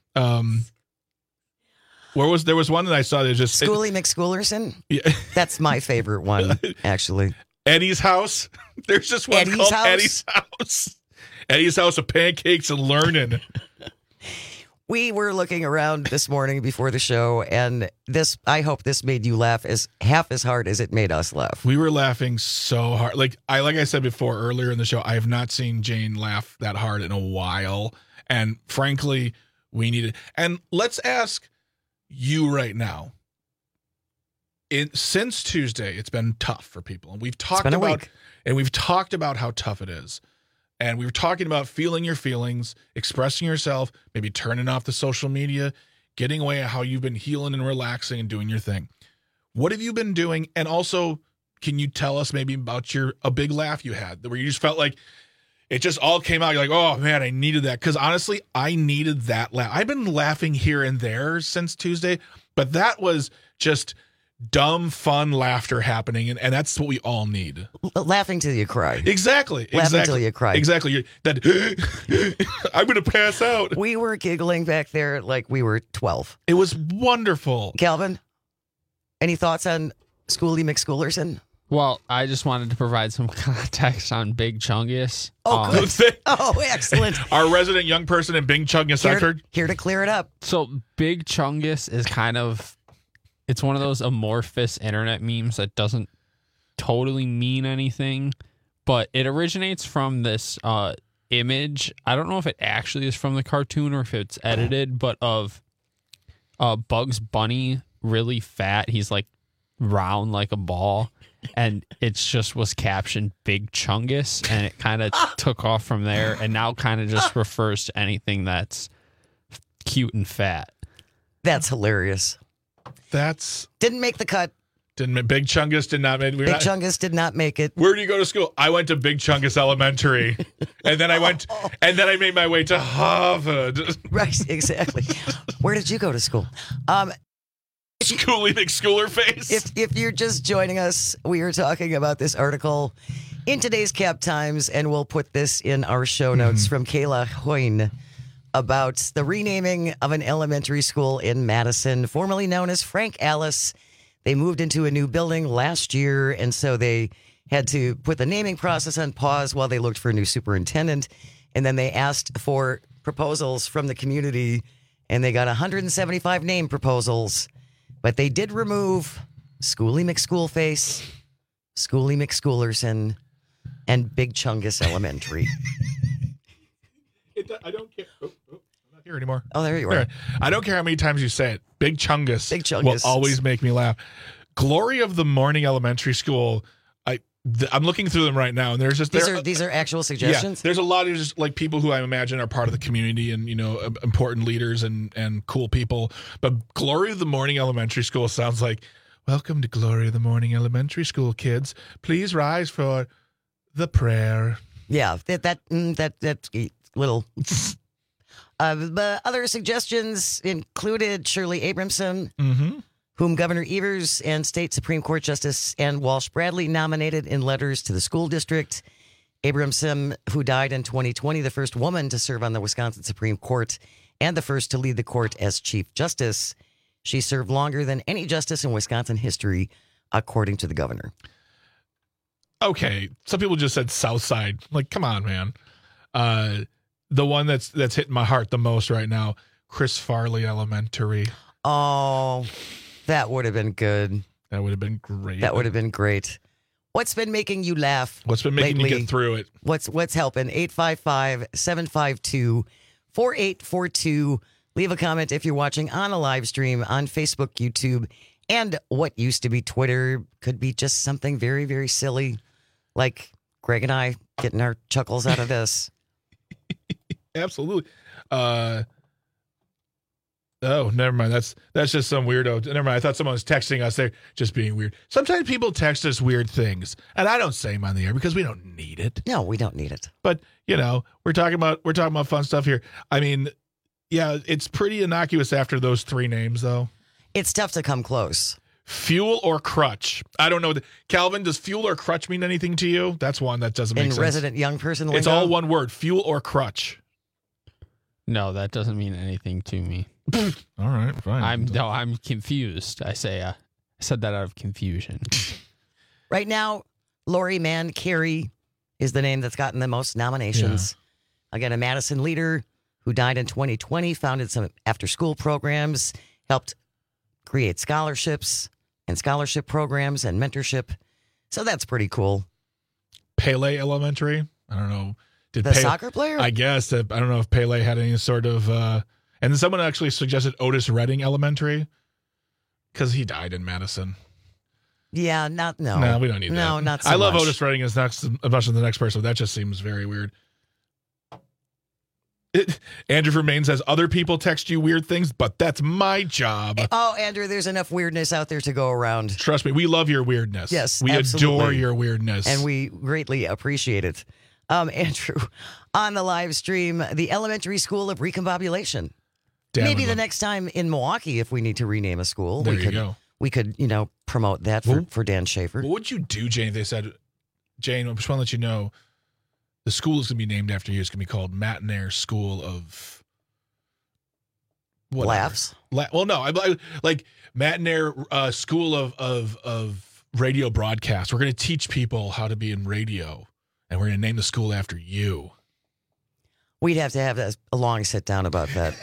There was one that I saw that just Schoolie McSchoolerson? Yeah. That's my favorite one, actually. Eddie's House. There's just one called Eddie's House. Eddie's House of Pancakes and Learning. We were looking around this morning before the show, and I hope this made you laugh half as hard as it made us laugh. We were laughing so hard. Like I said before earlier in the show, I have not seen Jane laugh that hard in a while. And frankly, we need it. And let's ask you right now. Since Tuesday, it's been tough for people. And we've talked about how tough it is. And we were talking about feeling your feelings, expressing yourself, maybe turning off the social media, getting away at how you've been healing and relaxing and doing your thing. What have you been doing? And also, can you tell us maybe about a big laugh you had where you just felt like it just all came out? You're like, oh man, I needed that. Because honestly, I needed that laugh. I've been laughing here and there since Tuesday, but that was just dumb, fun laughter happening, and that's what we all need. Laughing till you cry. Exactly. Laughing till you cry. Exactly. I'm going to pass out. We were giggling back there like we were 12. It was wonderful. Calvin, any thoughts on Schoolie McSchoolerson? Well, I just wanted to provide some context on Big Chungus. Oh, good. Oh, excellent. Our resident young person in Big Chungus, I've heard. Here to clear it up. So Big Chungus is kind of... It's one of those amorphous internet memes that doesn't totally mean anything, but it originates from this image. I don't know if it actually is from the cartoon or if it's edited, but of Bugs Bunny, really fat. He's like round like a ball, and it just was captioned Big Chungus, and it kind of took off from there, and now kind of just refers to anything that's cute and fat. That's hilarious. Didn't make the cut. Big Chungus did not make. Chungus did not make it. Where do you go to school? I went to Big Chungus Elementary, and then I made my way to Harvard. Right, exactly. Where did you go to school? Schoolie McSchooler face. If you're just joining us, we are talking about this article in today's Cap Times, and we'll put this in our show notes from Kayla Hoyne, about the renaming of an elementary school in Madison, formerly known as Frank Alice. They moved into a new building last year, and so they had to put the naming process on pause while they looked for a new superintendent. And then they asked for proposals from the community, and they got 175 name proposals. But they did remove Schoolie McSchoolface, Schoolie McSchoolerson, and Big Chungus Elementary. I don't care. I'm not here anymore. Oh, there you are. I don't care how many times you say it. Big Chungus. Big Chungus will always make me laugh. Glory of the Morning Elementary School. I'm looking through them right now, and there's just these are actual suggestions. Yeah, there's a lot of just like people who I imagine are part of the community and important leaders and cool people. But Glory of the Morning Elementary School sounds like, welcome to Glory of the Morning Elementary School, kids. Please rise for the prayer. Yeah, that little. The other suggestions included Shirley Abramson, whom Governor Evers and State Supreme Court Justice Ann Walsh Bradley nominated in letters to the school district. Abramson, who died in 2020, the first woman to serve on the Wisconsin Supreme Court and the first to lead the court as Chief Justice. She served longer than any justice in Wisconsin history, according to the governor. Okay, some people just said South Side. Like, come on, man. The one that's hitting my heart the most right now, Chris Farley Elementary. Oh, that would have been good. That would have been great. That would have been great. What's been making you laugh? What's been making you get through it? What's helping? 855-752-4842. Leave a comment if you're watching on a live stream on Facebook, YouTube, and what used to be Twitter. Could be just something very, very silly, like Greg and I getting our chuckles out of this. Absolutely. Oh, never mind. That's just some weirdo. Never mind. I thought someone was texting us. They're just being weird. Sometimes people text us weird things, and I don't say them on the air because we don't need it. No, we don't need it. But we're talking about fun stuff here. I mean, yeah, it's pretty innocuous after those three names, though. It's tough to come close. Fuel or crutch? I don't know. Calvin, does fuel or crutch mean anything to you? That's one that doesn't make sense. In resident young person lingo? It's all one word. Fuel or crutch? No, that doesn't mean anything to me. All right, fine. I'm confused. I said that out of confusion. Right now, Lori Mann Carey is the name that's gotten the most nominations. Yeah. Again, a Madison leader who died in 2020, founded some after-school programs, helped create scholarships and scholarship programs and mentorship. So that's pretty cool. Pele Elementary. I don't know. Did the soccer player? I guess. I don't know if Pele had any sort of... and then someone actually suggested Otis Redding Elementary because he died in Madison. Yeah, no, we don't need that. No, not so I love much. Otis Redding as much as the next person. That just seems very weird. Andrew Vermain says, other people text you weird things, but that's my job. Oh, Andrew, there's enough weirdness out there to go around. Trust me, we love your weirdness. Yes, we absolutely. adore your weirdness. And we greatly appreciate it. Andrew, on the live stream, the Elementary School of Recombobulation. Maybe the next time in Milwaukee, if we need to rename a school, There you go. We could, promote that for Dan Schaefer. What would you do, Jane, if they said, Jane, I just want to let you know, the school is going to be named after you. It's going to be called Matinair School of... whatever. Laughs? Well, no. Like Matinair School of Radio Broadcast. We're going to teach people how to be in radio, and we're going to name the school after you. We'd have to have a long sit down about that.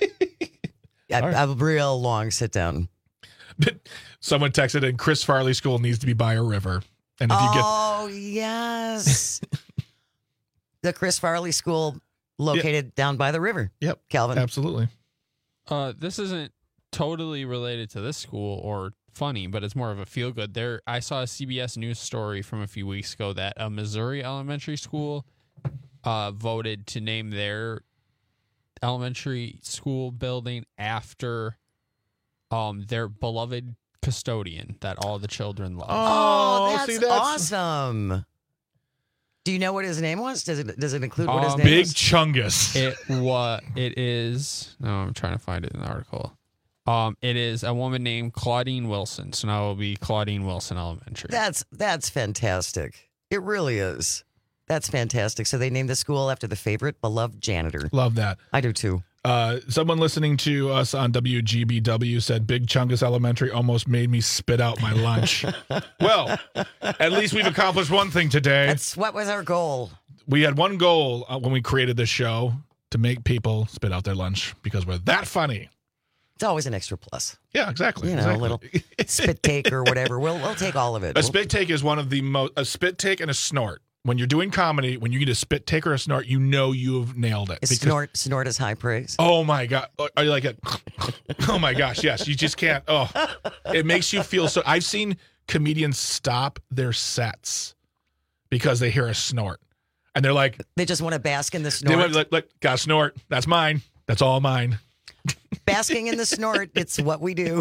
A real long sit down. Someone texted in, Chris Farley School needs to be by a river. And if yes. The Chris Farley School located down by the river. Yep. Calvin. Absolutely. This isn't totally related to this school or funny, but it's more of a feel good. I saw a CBS News story from a few weeks ago that a Missouri elementary school voted to name their elementary school building after their beloved custodian that all the children love. Oh, that's awesome. Do you know what his name was? Does it include what his name Big was? Chungus. It is. No, I'm trying to find it in the article. It is a woman named Claudine Wilson. So now it will be Claudine Wilson Elementary. That's fantastic. It really is. That's fantastic. So they named the school after the favorite beloved janitor. Love that. I do too. Someone listening to us on WGBW said Big Chungus Elementary almost made me spit out my lunch. Well, at least we've accomplished one thing today. That's what was our goal. We had one goal when we created this show, to make people spit out their lunch because we're that funny. It's always an extra plus. Yeah, exactly. A little spit take or whatever. We'll take all of it. A spit take is one of the most. A spit take and a snort. When you're doing comedy, when you get a spit take or a snort, you know you've nailed it. Snort is high praise. Oh my God. Are you like it? Oh my gosh. Yes. You just can't. Oh, it makes you feel so. I've seen comedians stop their sets because they hear a snort and they're like, they just want to bask in the snort. They want to like, got a snort. That's mine. That's all mine. Basking in the snort. It's what we do.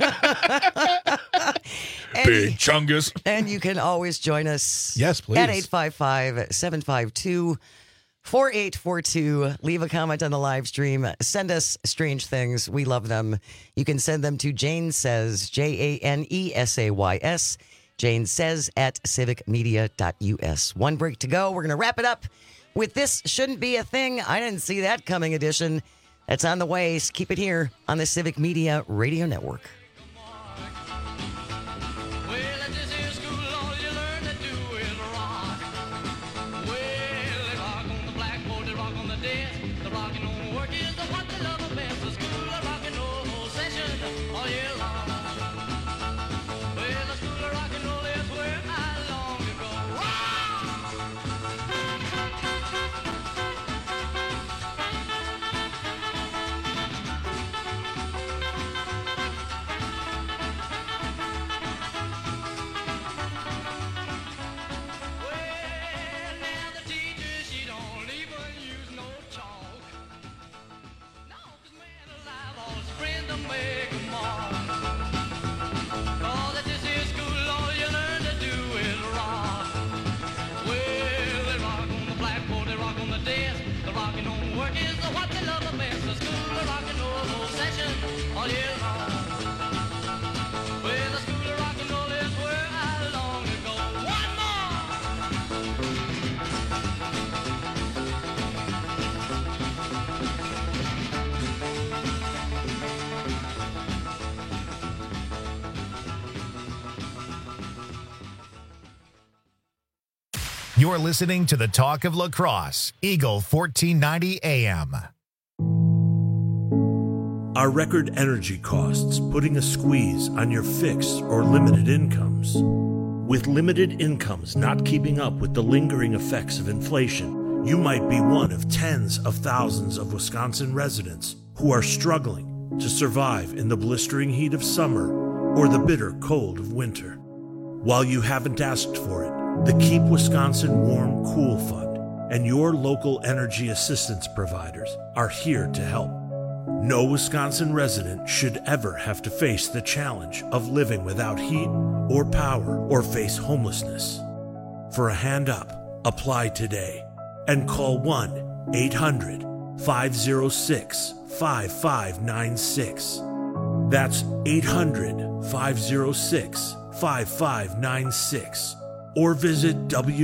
Big Chungus. And you can always join us. Yes, please. At 855-752-4842. Leave a comment on the live stream. Send us strange things. We love them. You can send them to Jane Says, JANESAYS. Jane Says at civicmedia.us. One break to go. We're going to wrap it up with This Shouldn't Be a Thing. I didn't see that coming edition. That's on the way. So keep it here on the Civic Media Radio Network. You're listening to the Talk of La Crosse, Eagle 1490 AM. Are record energy costs putting a squeeze on your fixed or limited incomes? With limited incomes not keeping up with the lingering effects of inflation, you might be one of tens of thousands of Wisconsin residents who are struggling to survive in the blistering heat of summer or the bitter cold of winter. While you haven't asked for it, the Keep Wisconsin Warm Cool Fund and your local energy assistance providers are here to help. No Wisconsin resident should ever have to face the challenge of living without heat or power or face homelessness. For a hand up, apply today and call 1-800-506-5596. That's 800-506-5596. Or visit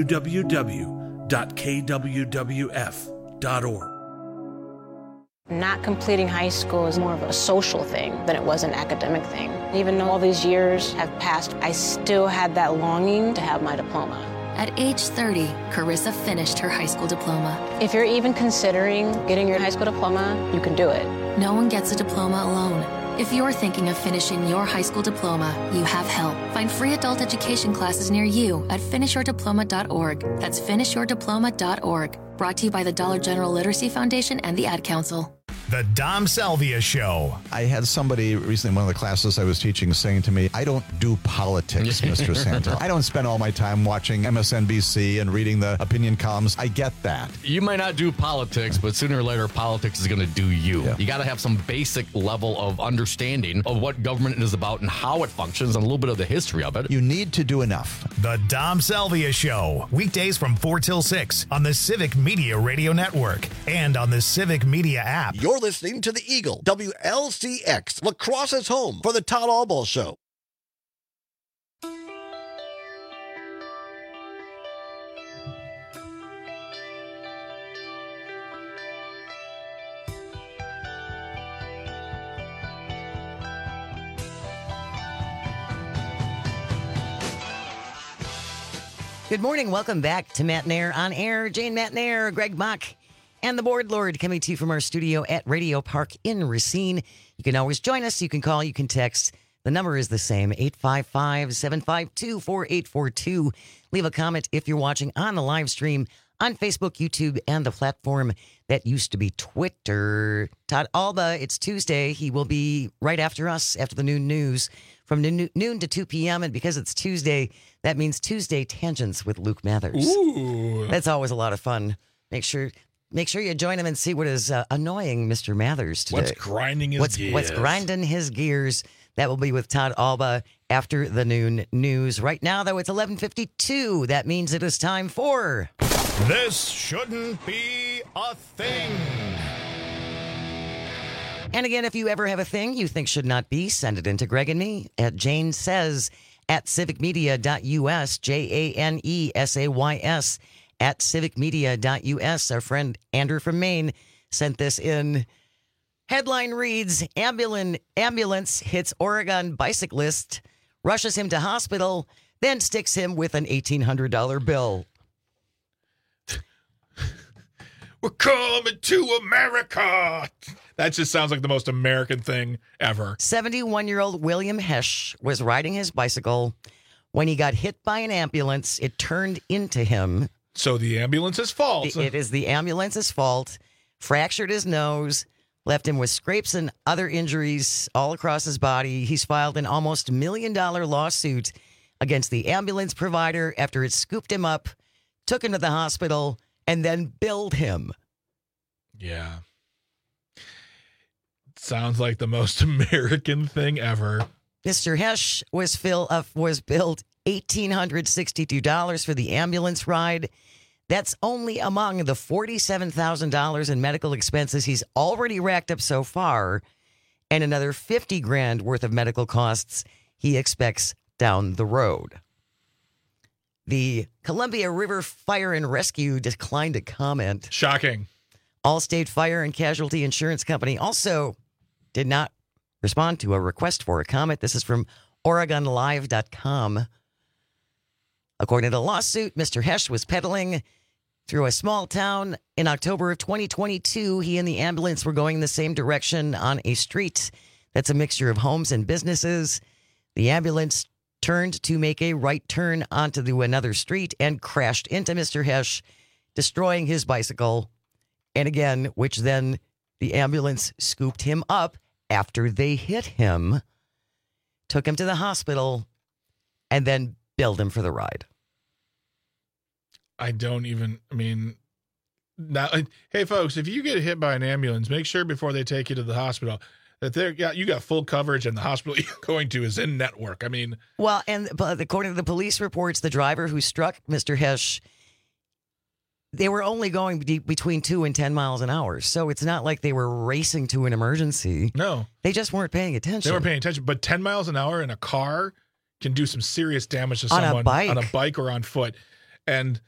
www.kwwf.org. Not completing high school is more of a social thing than it was an academic thing. Even though all these years have passed, I still had that longing to have my diploma. At age 30, Carissa finished her high school diploma. If you're even considering getting your high school diploma, you can do it. No one gets a diploma alone. If you're thinking of finishing your high school diploma, you have help. Find free adult education classes near you at finishyourdiploma.org. That's finishyourdiploma.org. Brought to you by the Dollar General Literacy Foundation and the Ad Council. The Dom Salvia Show. I had somebody recently in one of the classes I was teaching saying to me, I don't do politics, Mr. Santa. I don't spend all my time watching MSNBC and reading the opinion columns. I get that. You might not do politics, but sooner or later, politics is going to do you. Yeah. You got to have some basic level of understanding of what government is about and how it functions and a little bit of the history of it. You need to do enough. The Dom Salvia Show. Weekdays from 4 till 6 on the Civic Media Radio Network and on the Civic Media app. You're listening to the Eagle, WLCX, La Crosse's home for the Todd Albaugh Show. Good morning. Welcome back to Matt Nair on Air. Jane Matt Nair, Greg Mock, and the Board Lord coming to you from our studio at Radio Park in Racine. You can always join us. You can call. You can text. The number is the same, 855-752-4842. Leave a comment if you're watching on the live stream on Facebook, YouTube, and the platform that used to be Twitter. Todd Albaugh, it's Tuesday. He will be right after us, after the noon news, from noon to 2 p.m. And because it's Tuesday, that means Tuesday Tangents with Luke Mathers. Ooh. That's always a lot of fun. Make sure you join him and see what is annoying Mr. Mathers today. What's grinding his gears? What's grinding his gears? That will be with Todd Albaugh after the noon news. Right now, though, it's 11:52. That means it is time for... This Shouldn't Be a Thing. And again, if you ever have a thing you think should not be, send it in to Greg and me at Jane Says at civicmedia.us, JANESAYS at civicmedia.us. Our friend Andrew from Maine sent this in. Headline reads, ambulance hits Oregon bicyclist, rushes him to hospital, then sticks him with an $1,800 bill. We're coming to America. That just sounds like the most American thing ever. 71-year-old William Hesch was riding his bicycle. When he got hit by an ambulance, it turned into him. So the ambulance's fault. It is the ambulance's fault. Fractured his nose, left him with scrapes and other injuries all across his body. He's filed an almost $1 million lawsuit against the ambulance provider after it scooped him up, took him to the hospital, and then billed him. Yeah. Sounds like the most American thing ever. Mr. Hesch was billed $1,862 for the ambulance ride. That's only among the $47,000 in medical expenses he's already racked up so far, and another $50,000 worth of medical costs he expects down the road. The Columbia River Fire and Rescue declined to comment. Shocking. Allstate Fire and Casualty Insurance Company also did not respond to a request for a comment. This is from OregonLive.com. According to the lawsuit, Mr. Hesch was pedaling through a small town in October of 2022. He and the ambulance were going in the same direction on a street that's a mixture of homes and businesses. The ambulance turned to make a right turn onto another street and crashed into Mr. Hesh, destroying his bicycle. And again, which then the ambulance scooped him up after they hit him, took him to the hospital, and then billed him for the ride. Hey folks, if you get hit by an ambulance, make sure before they take you to the hospital that you got full coverage and the hospital you're going to is in network. But according to the police reports, the driver who struck Mr. Hesh, they were only going between 2 and 10 miles an hour. So it's not like they were racing to an emergency. No. They just weren't paying attention. They weren't paying attention, but 10 miles an hour in a car can do some serious damage to someone on a bike or on foot. And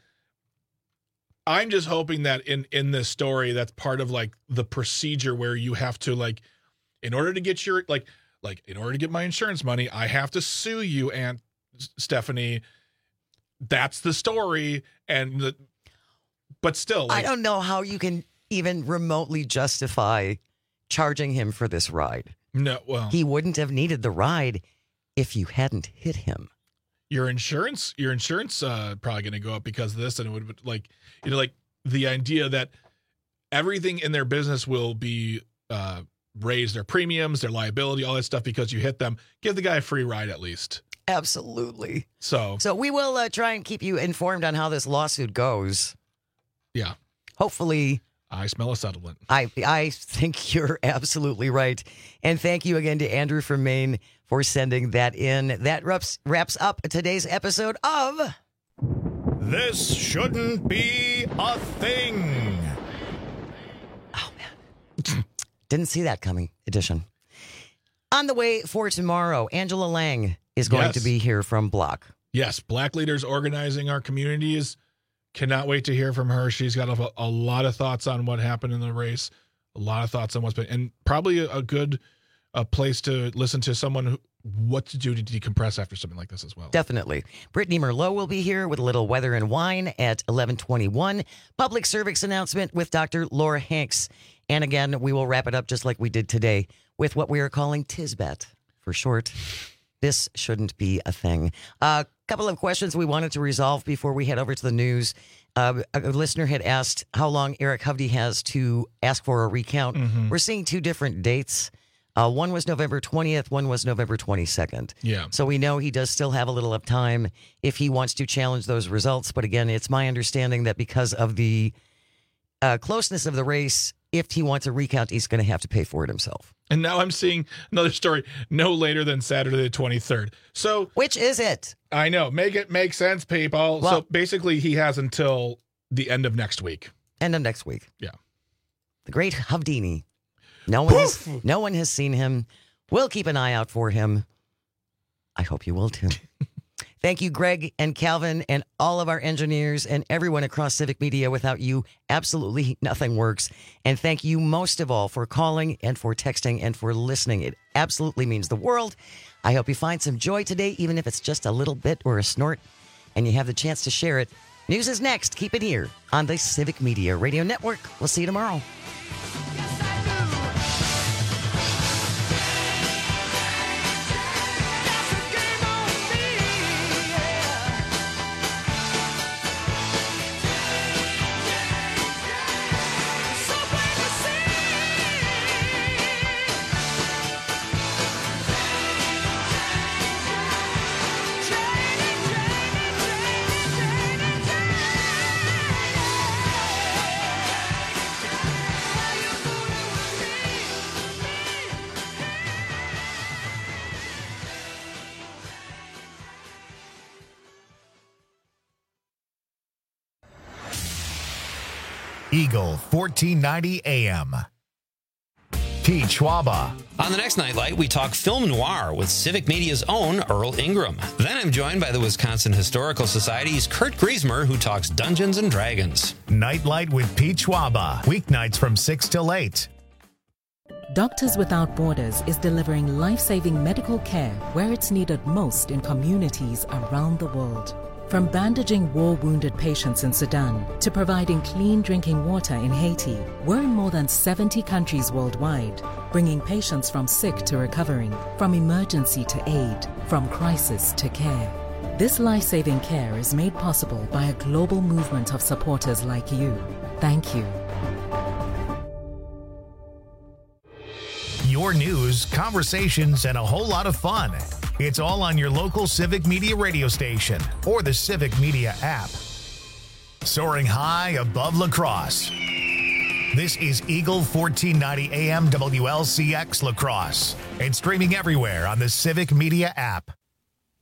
I'm just hoping that in this story, that's part of like the procedure where you have to like, in order to get your in order to get my insurance money, I have to sue you, Aunt Stephanie. That's the story, but still, I don't know how you can even remotely justify charging him for this ride. No, well, he wouldn't have needed the ride if you hadn't hit him. Your insurance probably going to go up because of this, and it would like the idea that everything in their business will be raise their premiums, their liability, all that stuff because you hit them. Give the guy a free ride at least. Absolutely. So we will try and keep you informed on how this lawsuit goes. Yeah. Hopefully. I smell a settlement. I think you're absolutely right. And thank you again to Andrew from Maine for sending that in. That wraps up today's episode of This Shouldn't Be a Thing. Oh, man. Didn't see that coming edition. On the way for tomorrow, Angela Lang is going to be here from Block. Yes, Black leaders organizing our communities. Cannot wait to hear from her. She's got a lot of thoughts on what happened in the race, a lot of thoughts on what's been, and probably a good place to listen to someone what to do to decompress after something like this as well. Definitely. Brittany Merlot will be here with a little weather and wine at 11:21. Public service announcement with Dr. Laura Hanks. And again, we will wrap it up just like we did today with what we are calling Tisbet for short. This shouldn't be a thing. A couple of questions we wanted to resolve before we head over to the news. A listener had asked how long Eric Hovde has to ask for a recount. Mm-hmm. We're seeing two different dates. One was November 20th. One was November 22nd. Yeah. So we know he does still have a little of time if he wants to challenge those results. But again, it's my understanding that because of the closeness of the race, if he wants a recount, he's going to have to pay for it himself. And now I'm seeing another story no later than Saturday the 23rd. So which is it? I know. Make it make sense, people. Well, so basically he has until the end of next week. End of next week. Yeah. The great Hovdini. No one has seen him. We'll keep an eye out for him. I hope you will too. Thank you, Greg and Calvin and all of our engineers and everyone across Civic Media. Without you, absolutely nothing works. And thank you most of all for calling and for texting and for listening. It absolutely means the world. I hope you find some joy today, even if it's just a little bit or a snort, and you have the chance to share it. News is next. Keep it here on the Civic Media Radio Network. We'll see you tomorrow. Eagle 1490 AM. Pete Schwaba. On the next Nightlight, we talk film noir with Civic Media's own Earl Ingram. Then I'm joined by the Wisconsin Historical Society's Kurt Griesmer, who talks Dungeons and Dragons. Nightlight with Pete Schwaba. Weeknights from 6 till 8. Doctors Without Borders is delivering life-saving medical care where it's needed most in communities around the world. From bandaging war-wounded patients in Sudan to providing clean drinking water in Haiti, we're in more than 70 countries worldwide, bringing patients from sick to recovering, from emergency to aid, from crisis to care. This life-saving care is made possible by a global movement of supporters like you. Thank you. Your news, conversations, and a whole lot of fun. It's all on your local Civic Media radio station or the Civic Media app. Soaring high above La Crosse. This is Eagle 1490 AM WLCX La Crosse and streaming everywhere on the Civic Media app.